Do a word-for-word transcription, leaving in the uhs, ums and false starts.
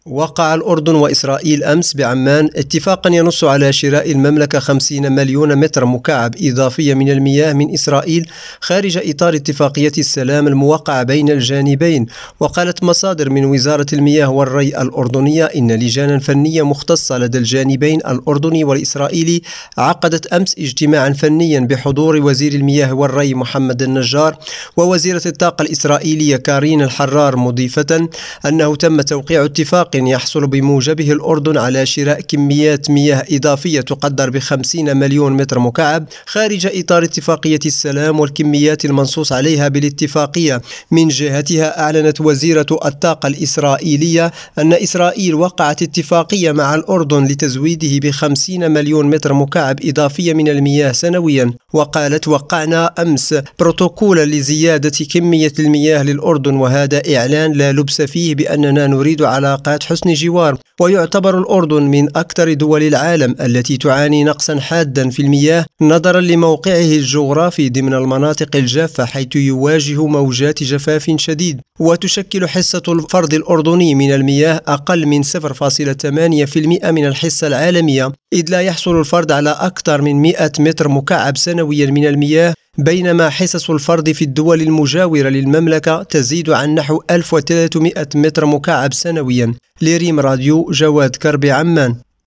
وقع الأردن وإسرائيل أمس بعمان اتفاقا ينص على شراء المملكة خمسين مليون متر مكعب إضافية من المياه من إسرائيل خارج إطار اتفاقية السلام الموقعة بين الجانبين. وقالت مصادر من وزارة المياه والري الأردنية إن لجانا فنية مختصة لدى الجانبين الأردني والإسرائيلي عقدت أمس اجتماعا فنيا بحضور وزير المياه والري محمد النجار ووزيرة الطاقة الإسرائيلية كارين الحرار، مضيفة أنه تم توقيع اتفاق يحصل بموجبه الأردن على شراء كميات مياه إضافية تقدر بخمسين مليون متر مكعب خارج إطار اتفاقية السلام والكميات المنصوص عليها بالاتفاقية. من جهتها أعلنت وزيرة الطاقة الإسرائيلية أن إسرائيل وقعت اتفاقية مع الأردن لتزويده بخمسين مليون متر مكعب إضافية من المياه سنويا. وقالت: وقعنا أمس بروتوكولا لزيادة كمية المياه للأردن، وهذا إعلان لا لبس فيه بأننا نريد علاقات حسن جوار. ويعتبر الأردن من أكثر دول العالم التي تعاني نقصا حادا في المياه نظرا لموقعه الجغرافي ضمن المناطق الجافة، حيث يواجه موجات جفاف شديد. وتشكل حصة الفرد الأردني من المياه أقل من صفر فاصلة ثمانية بالمئة من الحصة العالمية، إذ لا يحصل الفرد على أكثر من مئة متر مكعب سنويا من المياه، بينما حصص الفرد في الدول المجاورة للمملكة تزيد عن نحو ألف وثلاثمئة متر مكعب سنويا. لريم راديو، جواد كربي، عمان.